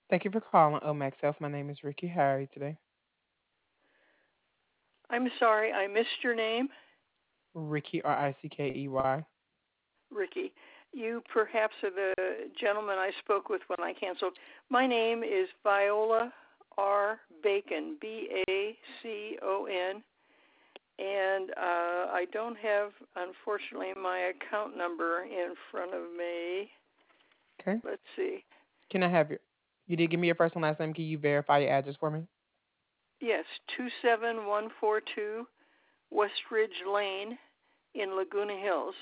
Thank you for calling Omax Health. My name is Ricky. How are you today? I'm sorry, I missed your name, Ricky, Rickey. Ricky. You perhaps are the gentleman I spoke with when I canceled. My name is Viola R. Bacon, Bacon, and I don't have, unfortunately, my account number in front of me. Okay. Let's see. Can I have you did give me your first and last name. Can you verify your address for me? Yes, 27142 Westridge Lane in Laguna Hills.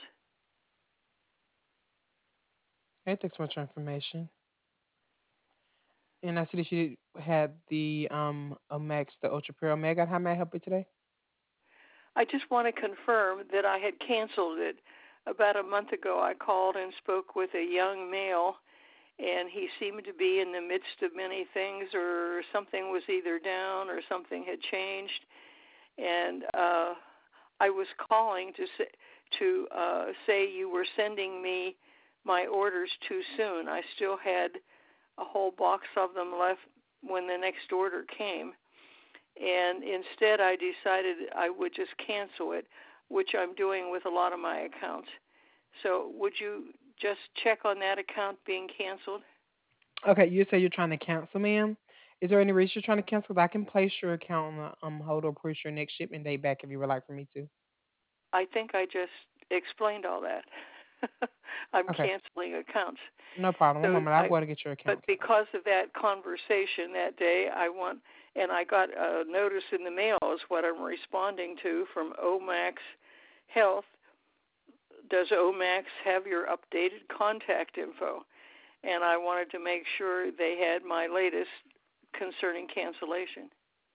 Okay, thanks so much for information. And I see that you had the Omax, the Ultra Pure Omega. How may I help you today? I just want to confirm that I had canceled it. About a month ago, I called and spoke with a young male, and he seemed to be in the midst of many things, or something was either down or something had changed. And I was calling to say you were sending me my orders too soon. I still had a whole box of them left when the next order came, and instead I decided I would just cancel it, which I'm doing with a lot of my accounts. So would you just check on that account being canceled? Okay, you say you're trying to cancel, ma'am. Is there any reason you're trying to cancel? 'Cause I can place your account on the hold or push your next shipment date back if you would like for me to. I think I just explained all that. I'm Okay, canceling accounts. no problem. One So moment. I'll go ahead and get your but account canceled. because of that conversation that day, and I got a notice in the mail is what I'm responding to from Omax Health. Does Omax have your updated contact info? And I wanted to make sure they had my latest concerning cancellation.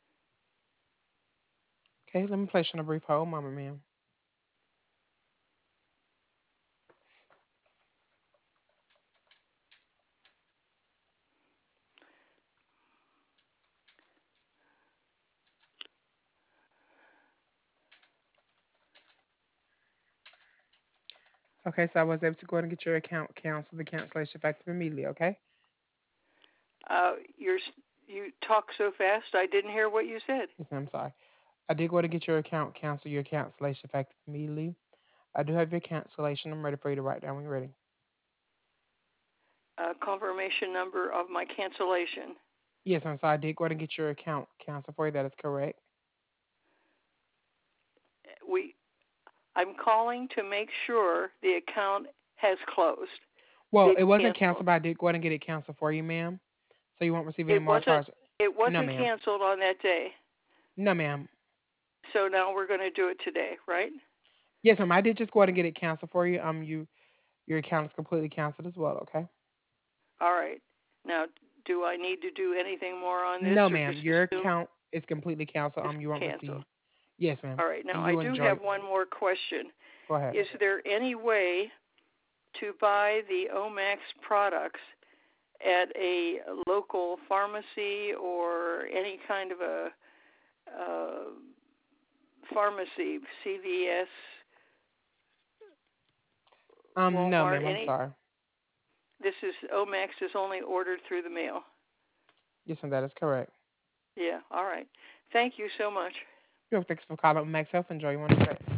Okay, let me place you on a brief hold, moment, ma'am. Okay, so I was able to go ahead and get your account canceled, the cancellation effective immediately, okay? You're you talk so fast I didn't hear what you said. Yes, ma'am, sorry. I did go ahead and get your account canceled, your cancellation effective immediately. I do have your cancellation. I'm ready for you to write down when you're ready. Confirmation number of my cancellation. Yes, I'm sorry. I did go ahead and get your account canceled for you. That is correct. We I'm calling to make sure the account has closed, Well, it been wasn't canceled. canceled, but I did go ahead and get it canceled for you, ma'am. So you won't receive any It more wasn't charge. it No, wasn't ma'am. canceled on that day. No, ma'am. So now we're going to do it today, right? Yes, ma'am. I did just go ahead and get it canceled for you. Your account is completely canceled as well. Okay. All right. Now, do I need to do anything more on this No, or just ma'am. Your assume account is completely canceled. it's You won't canceled? receive. Yes, ma'am. All right. Now, And I you do enjoy. have one more question. Go ahead. Is there any way to buy the Omax products at a local pharmacy or any kind of a uh, pharmacy, CVS, No, Walmart, ma'am. I'm any? sorry. This is Omax is only ordered through the mail. Yes, ma'am. That is correct. Yeah. All right. Thank you so much. Thanks for calling Max Health. Enjoy your Monday.